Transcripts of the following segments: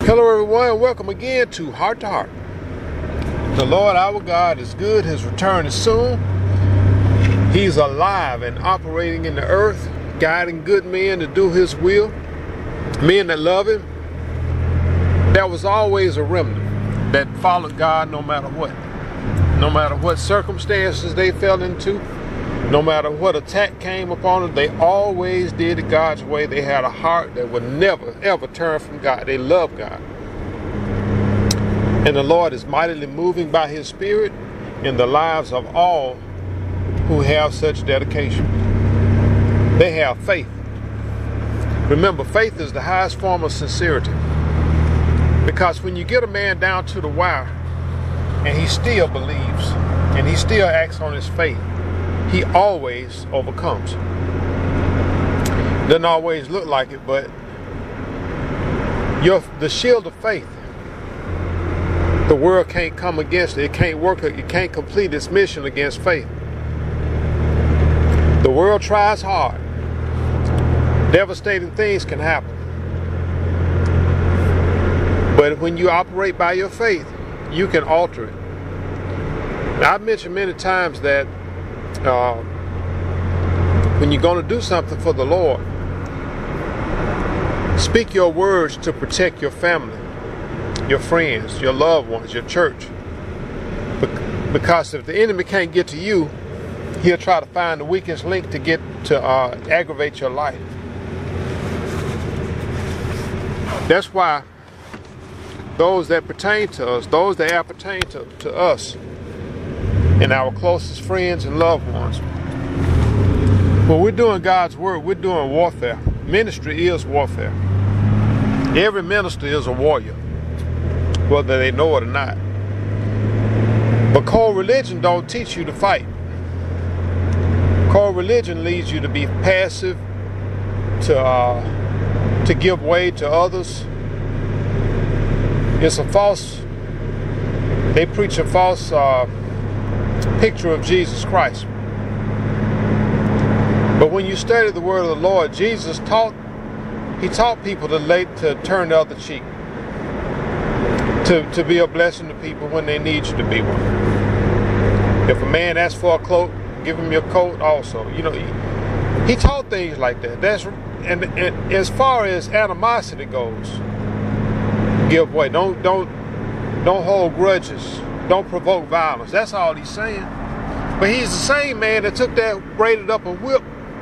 Hello everyone, welcome again to Heart to Heart. The Lord our God is good, His return is soon. He's alive and operating in the earth, guiding good men to do His will, men that love Him. There was always a remnant that followed God no matter what. No matter what circumstances they fell into, no matter what attack came upon them, they always did it God's way. They had a heart that would never, ever turn from God. They loved God. And the Lord is mightily moving by His Spirit in the lives of all who have such dedication. They have faith. Remember, faith is the highest form of sincerity. Because when you get a man down to the wire and he still believes and he still acts on his faith, he always overcomes. Doesn't always look like it, but the shield of faith, the world can't come against it. It can't work. It can't complete its mission against faith. The world tries hard. Devastating things can happen. But when you operate by your faith, you can alter it. Now, I've mentioned many times that when you're going to do something for the Lord, speak your words to protect your family, your friends, your loved ones, your church. Because if the enemy can't get to you, he'll try to find the weakest link to aggravate your life. That's why those that pertain to us, those that appertain to us and our closest friends and loved ones, when we're doing God's work, we're doing warfare. Ministry is warfare. Every minister is a warrior, whether they know it or not. But core religion don't teach you to fight. Core religion leads you to be passive, to give way to others. It's a false, they preach a false picture of Jesus Christ. But when you study the word of the Lord, Jesus taught people to turn the other cheek, to be a blessing to people when they need you to be one. If a man asks for a cloak, give him your coat also. You know, he taught things like that. And as far as animosity goes, give way. Don't hold grudges. Don't provoke violence. That's all he's saying. But he's the same man that took that braided up a whip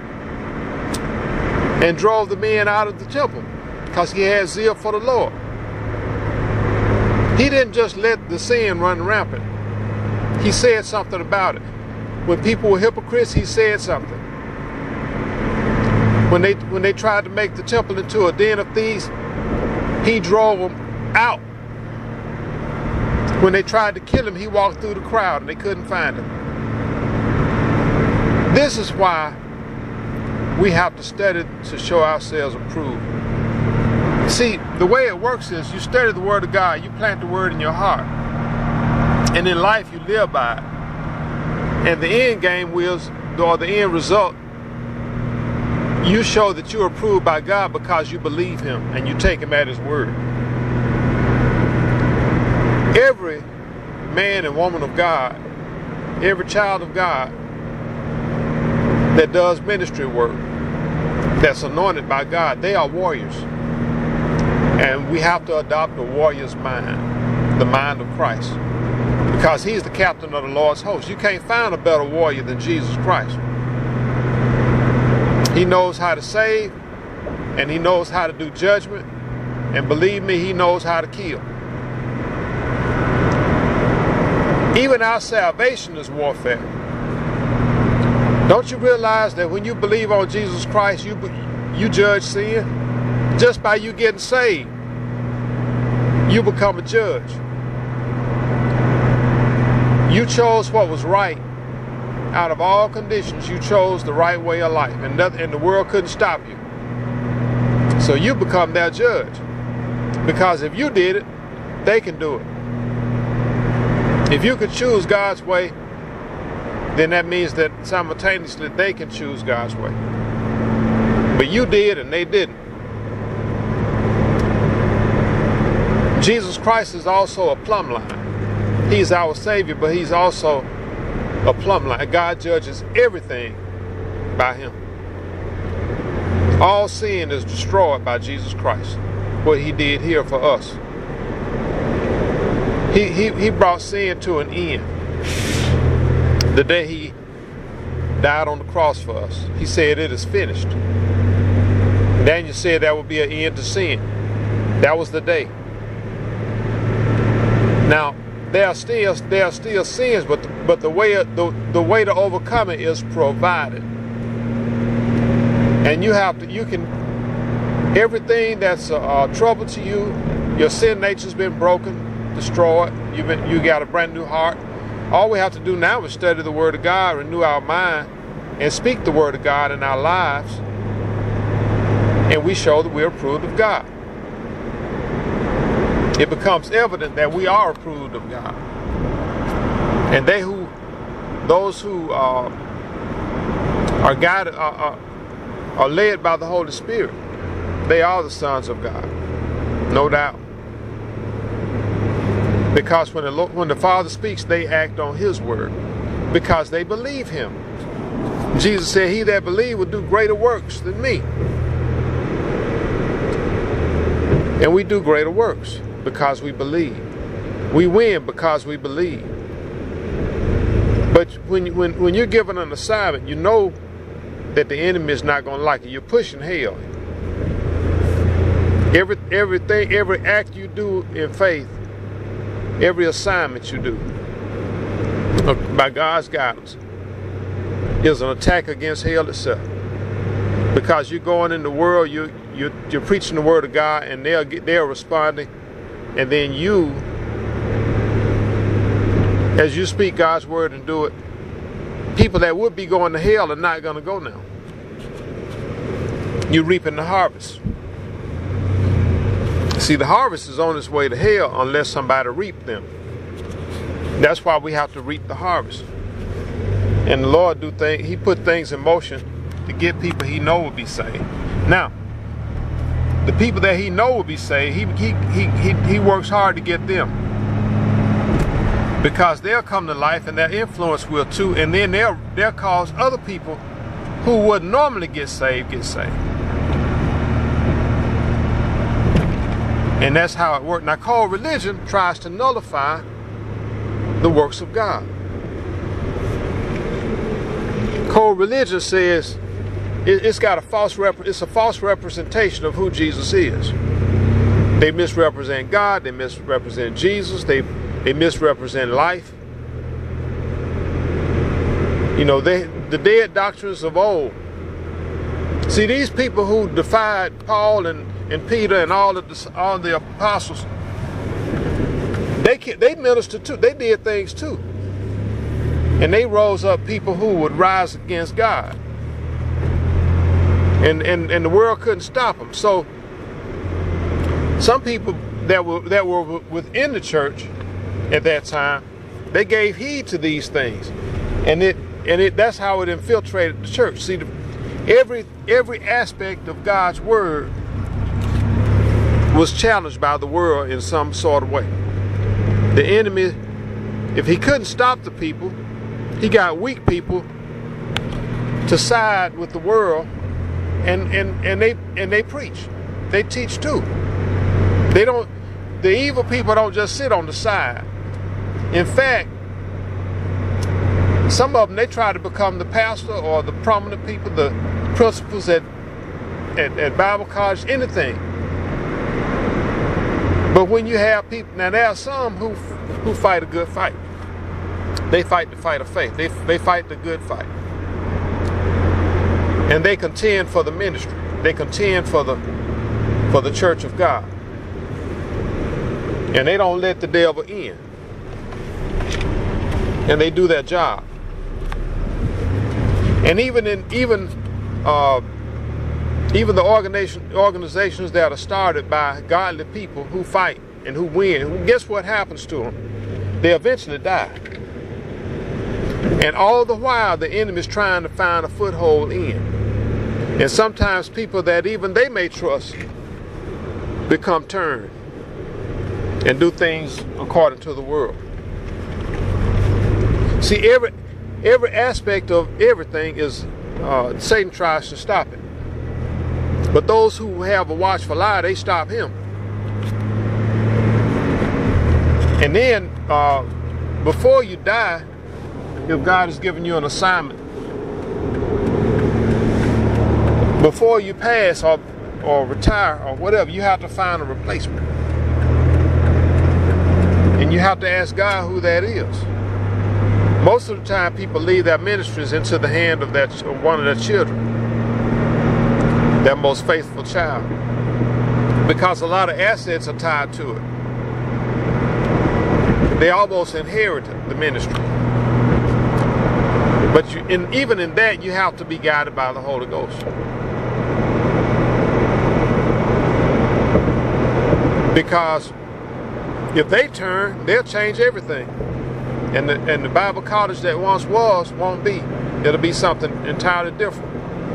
and drove the men out of the temple because he had zeal for the Lord. He didn't just let the sin run rampant. He said something about it. When people were hypocrites, he said something. When they tried to make the temple into a den of thieves, he drove them out. When they tried to kill him, he walked through the crowd and they couldn't find him. This is why we have to study to show ourselves approved. See, the way it works is you study the Word of God, you plant the Word in your heart, and in life you live by it. And the end game or the end result, you show that you're approved by God because you believe Him and you take Him at His word. Every man and woman of God, every child of God that does ministry work, that's anointed by God, they are warriors. And we have to adopt a warrior's mind, the mind of Christ. Because He's the captain of the Lord's host. You can't find a better warrior than Jesus Christ. He knows how to save, and He knows how to do judgment, and believe me, He knows how to kill. Even our salvation is warfare. Don't you realize that when you believe on Jesus Christ, you judge sin? Just by you getting saved, you become a judge. You chose what was right. Out of all conditions, you chose the right way of life, and the world couldn't stop you. So you become their judge. Because if you did it, they can do it. If you could choose God's way, then that means that simultaneously they can choose God's way. But you did and they didn't. Jesus Christ is also a plumb line. He's our Savior, but he's also a plumb line. God judges everything by him. All sin is destroyed by Jesus Christ, what he did here for us. He brought sin to an end the day he died on the cross for us. He said it is finished. Daniel said that would be an end to sin. That was the day. Now there are still sins, but the way to overcome it is provided. And everything that's a trouble to you, your sin nature's been broken, destroyed. You got a brand new heart. All we have to do now is study the Word of God, renew our mind, and speak the Word of God in our lives, and we show that we're approved of God. It becomes evident that we are approved of God, and those who are guided, are led by the Holy Spirit, they are the sons of God, no doubt. Because when the Father speaks, they act on his word because they believe him. Jesus said, he that believes will do greater works than me. And we do greater works because we believe. We win because we believe. But when you're given an assignment, you know that the enemy is not going to like it. You're pushing hell. Every act you do in faith, every assignment you do by God's guidance is an attack against hell itself. Because you're going in the world, you're preaching the word of God, and they're responding, and then you, as you speak God's word and do it, people that would be going to hell are not going to go now. You're reaping the harvest. See, the harvest is on its way to hell unless somebody reap them. That's why we have to reap the harvest. And the Lord he put things in motion to get people he know will be saved. Now, the people that he know will be saved, he works hard to get them. Because they'll come to life and their influence will too, and then they'll cause other people who would normally get saved. And that's how it works. Now, co-religion tries to nullify the works of God. Co-religion says it's a false representation of who Jesus is. They misrepresent God. They misrepresent Jesus. They misrepresent life. You know, the dead doctrines of old. See, these people who defied Paul and Peter and all the apostles, they ministered too. They did things too. And they rose up people who would rise against God. And the world couldn't stop them. So some people that were within the church at that time, they gave heed to these things. And that's how it infiltrated the church. See, every aspect of God's word was challenged by the world in some sort of way. The enemy, if he couldn't stop the people, he got weak people to side with the world, and they preach. They teach too. The evil people don't just sit on the side. In fact, some of them, they try to become the pastor or the prominent people, the principals at Bible college, anything. But when you have people, now there are some who fight a good fight. They fight the fight of faith. They fight the good fight. And they contend for the ministry. They contend for the church of God. And they don't let the devil in. And they do their job. And even the organizations that are started by godly people who fight and who win, guess what happens to them? They eventually die. And all the while, the enemy is trying to find a foothold in. And sometimes people that even they may trust become turned. and do things according to the world. See, every aspect of everything is Satan tries to stop it. But those who have a watchful eye, they stop him. And then, before you die, if God has given you an assignment, before you pass or retire or whatever, you have to find a replacement. And you have to ask God who that is. Most of the time, people leave their ministries into the hand of one of their children, their most faithful child, because a lot of assets are tied to it. They almost inherited the ministry. But even in that, you have to be guided by the Holy Ghost. Because if they turn, they'll change everything. And the Bible college that once was won't be. It'll be something entirely different.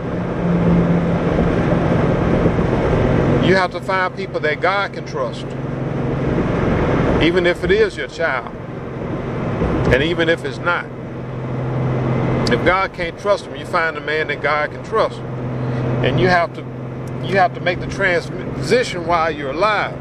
You have to find people that God can trust. Even if it is your child. And even if it's not. If God can't trust him, you find a man that God can trust. And you have to make the transition while you're alive.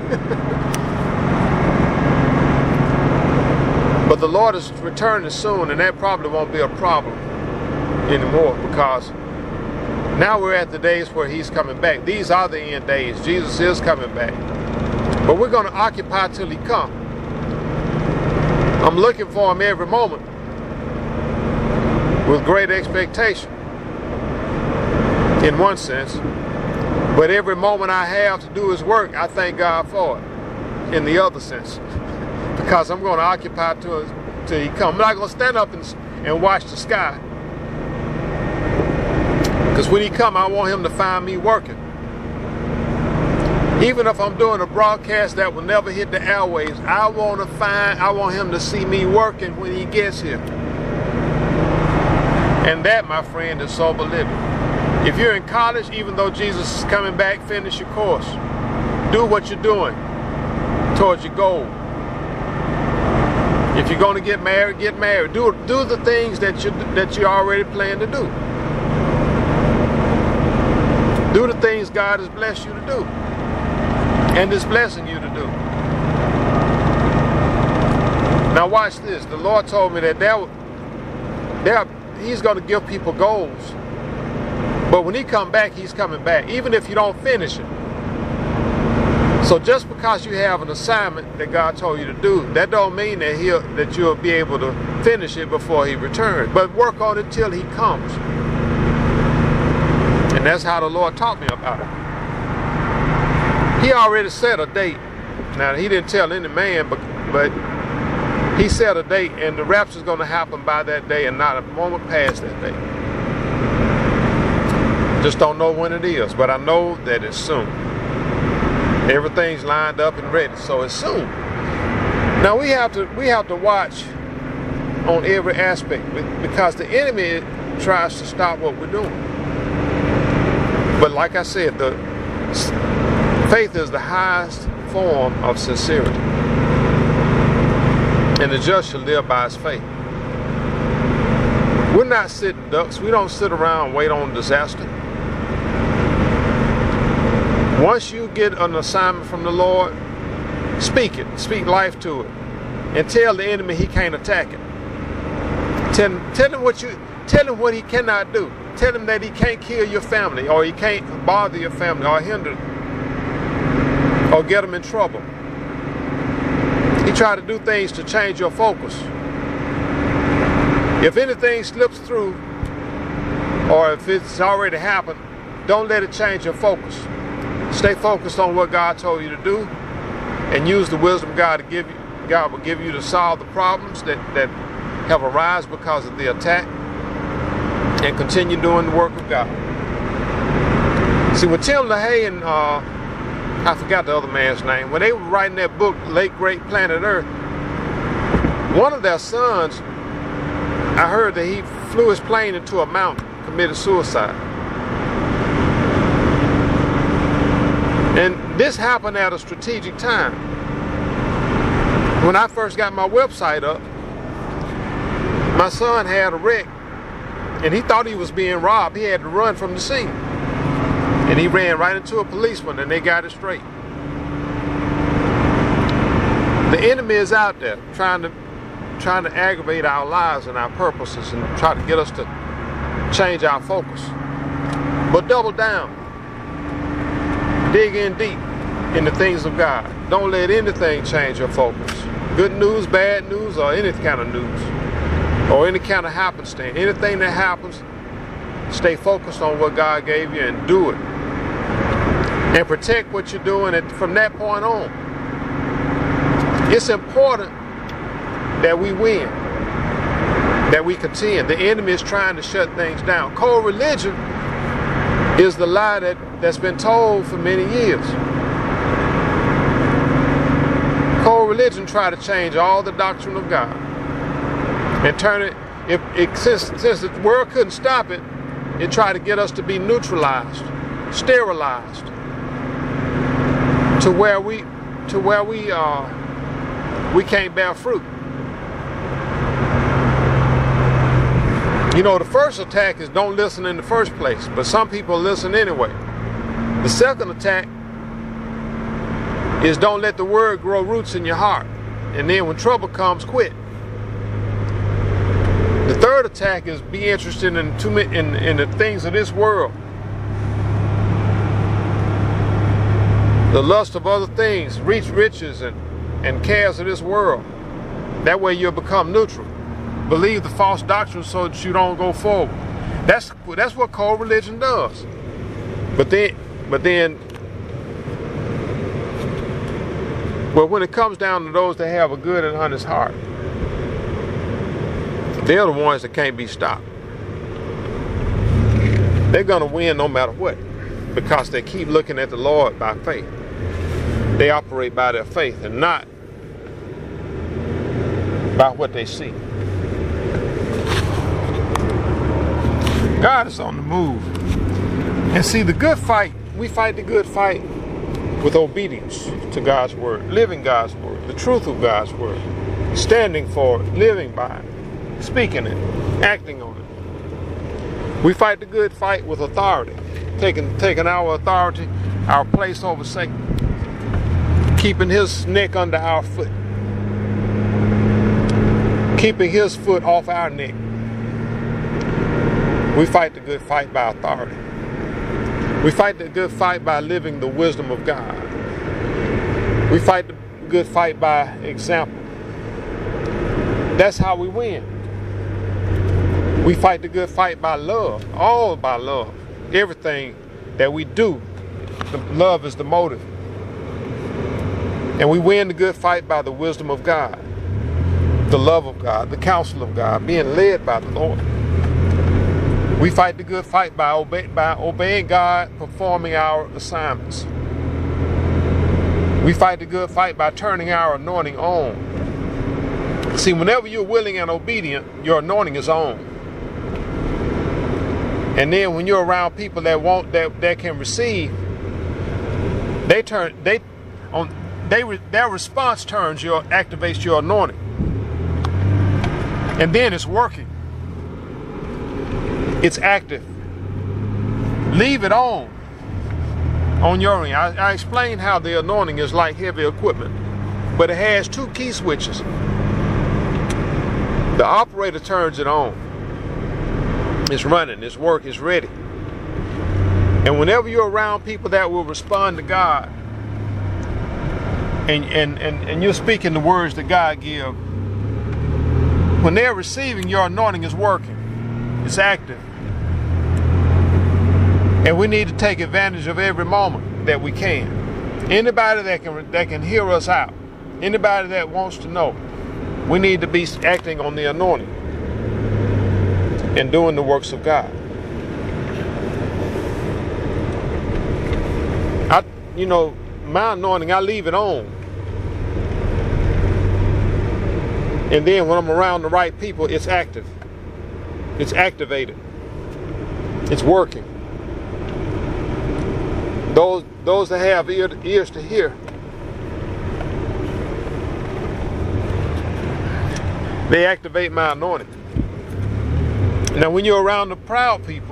But the Lord is returning soon, and that probably won't be a problem anymore, because now we're at the days where he's coming back. These are the end days. Jesus is coming back. But we're going to occupy till he comes. I'm looking for him every moment with great expectation, in one sense. But every moment I have to do his work, I thank God for it, in the other sense. Because I'm going to occupy till he comes. I'm not going to stand up and watch the sky. Because when he comes, I want him to find me working. Even if I'm doing a broadcast that will never hit the airwaves, I want him to see me working when he gets here. And that, my friend, is sober living. If you're in college, even though Jesus is coming back, finish your course. Do what you're doing towards your goal. If you're going to get married, get married. Do the things that you already plan to do. Do the things God has blessed you to do, and is blessing you to do. Now watch this. The Lord told me that he's going to give people goals. But when he comes back, he's coming back, even if you don't finish it. So just because you have an assignment that God told you to do, that don't mean that you'll be able to finish it before he returns. But work on it till he comes. And that's how the Lord taught me about it. He already set a date. Now, he didn't tell any man, but he set a date, and the rapture is going to happen by that day and not a moment past that day. Just don't know when it is, but I know that it's soon. Everything's lined up and ready, so it's soon. Now we have to watch on every aspect, because the enemy tries to stop what we're doing. But like I said, the faith is the highest form of sincerity, and the just shall live by his faith. We're not sitting ducks. We don't sit around and wait on disaster. Once you get an assignment from the Lord, speak it. Speak life to it. And tell the enemy he can't attack it. Tell him what he cannot do. Tell him that he can't kill your family, or he can't bother your family, or hinder them, or get them in trouble. He tried to do things to change your focus. If anything slips through, or if it's already happened, don't let it change your focus. Stay focused on what God told you to do, and use the wisdom God will give you to solve the problems that have arisen because of the attack, and continue doing the work of God. See, when Tim LaHaye and I forgot the other man's name, when they were writing that book, Late Great Planet Earth, one of their sons, I heard that he flew his plane into a mountain, committed suicide. And this happened at a strategic time. When I first got my website up, my son had a wreck and he thought he was being robbed. He had to run from the scene. And he ran right into a policeman and they got it straight. The enemy is out there trying to aggravate our lives and our purposes and try to get us to change our focus. But double down. Dig in deep in the things of God. Don't let anything change your focus. Good news, bad news, or any kind of news. Or any kind of happenstance. Anything that happens, stay focused on what God gave you and do it. And protect what you're doing from that point on. It's important that we win, that we contend. The enemy is trying to shut things down. Co-religion is the lie that's been told for many years. Co-religion try to change all the doctrine of God and turn it, since the world couldn't stop it, it tried to get us to be neutralized, sterilized, to where we can't bear fruit. You know, the first attack is don't listen in the first place, but some people listen anyway. The second attack is don't let the word grow roots in your heart, and then when trouble comes, quit. The third attack is be interested in the things of this world, the lust of other things, riches and cares of this world. That way you'll become neutral. Believe the false doctrine so that you don't go forward. That's what co-religion does. But then, well, when it comes down to those that have a good and honest heart, they're the ones that can't be stopped. They're going to win no matter what, because they keep looking at the Lord by faith. They operate by their faith and not by what they see. God is on the move. And see, the good fight, we fight the good fight with obedience to God's word, living God's word, the truth of God's word, standing for it, living by it, speaking it, acting on it. We fight the good fight with authority, taking our authority, our place over Satan, keeping his neck under our foot, keeping his foot off our neck. We fight the good fight by authority. We fight the good fight by living the wisdom of God. We fight the good fight by example. That's how we win. We fight the good fight by love, all by love. Everything that we do, love is the motive. And we win the good fight by the wisdom of God, the love of God, the counsel of God, being led by the Lord. We fight the good fight by obeying God, performing our assignments. We fight the good fight by turning our anointing on. See, whenever you're willing and obedient, your anointing is on. And then when you're around people that can receive, their response activates your anointing. And then it's working. It's active. Leave it on your end. I explained how the anointing is like heavy equipment, but it has two key switches. The operator turns it on. It's running, it's work, it's ready. And whenever you're around people that will respond to God, and you're speaking the words that God gives, when they're receiving, your anointing is working. It's active. And we need to take advantage of every moment that we can. Anybody that can hear us out, anybody that wants to know, we need to be acting on the anointing and doing the works of God. My anointing, I leave it on. And then when I'm around the right people, it's active. It's activated. It's working. Those that have ears to hear, They activate my anointing. Now, when you're around the proud people,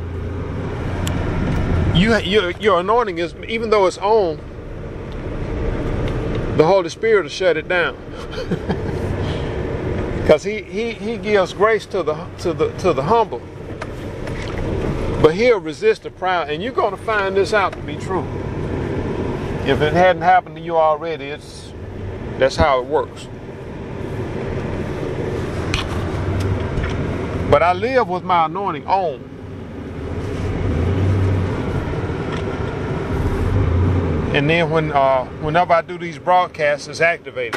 your anointing is, even though it's on, the Holy Spirit will shut it down. Because he gives grace to the humble, but he'll resist the proud. And you're going to find this out to be true. If it hadn't happened to you already, that's how it works. But I live with my anointing on. And then whenever I do these broadcasts, it's activated.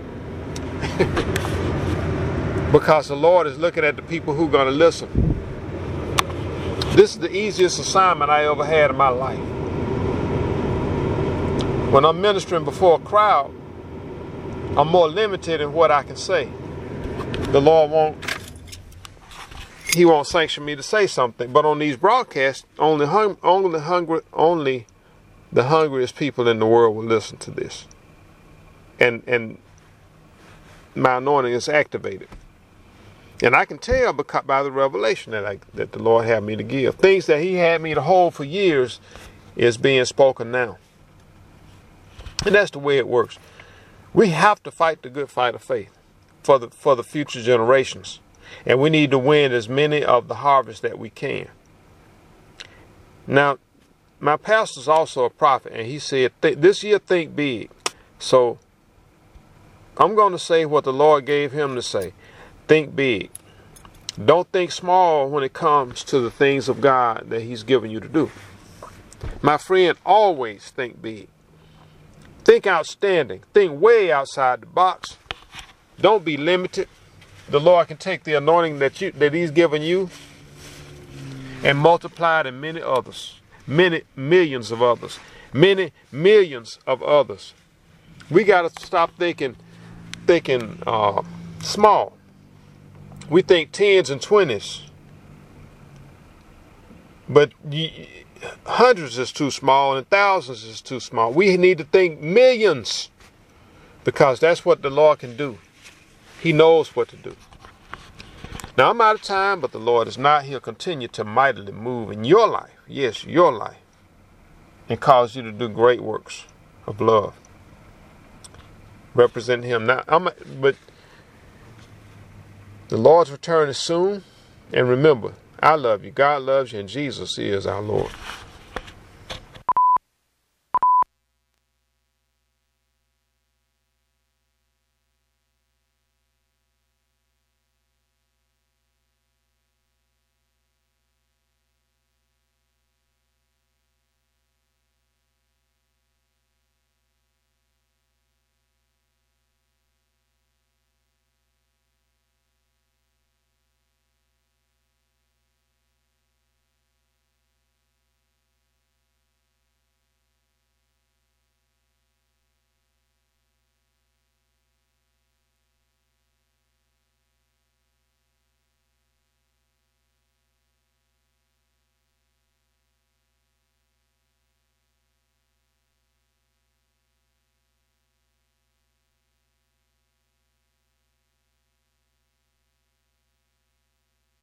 Because the Lord is looking at the people who are going to listen. This is the easiest assignment I ever had in my life. When I'm ministering before a crowd, I'm more limited in what I can say. The Lord won't sanction me to say something. But on these broadcasts, only the hungriest people in the world will listen to this. And my anointing is activated. And I can tell by the revelation that the Lord had me to give. Things that he had me to hold for years is being spoken now. And that's the way it works. We have to fight the good fight of faith for the future generations. And we need to win as many of the harvest that we can. Now, my pastor's also a prophet, and he said, this year think big. So I'm going to say what the Lord gave him to say. Think big. Don't think small when it comes to the things of God that he's given you to do. My friend, always think big. Think outstanding. Think way outside the box. Don't be limited. The Lord can take the anointing that he's given you and multiply it in many others. Many millions of others. Many millions of others. We got to stop thinking small. We think 10s and 20s. But hundreds is too small and thousands is too small. We need to think millions, because that's what the Lord can do. He knows what to do. Now, I'm out of time, but the Lord is not. He'll continue to mightily move in your life. Yes, your life. And cause you to do great works of love. Represent him. Now, but the Lord's return is soon. And remember, I love you. God loves you. And Jesus is our Lord.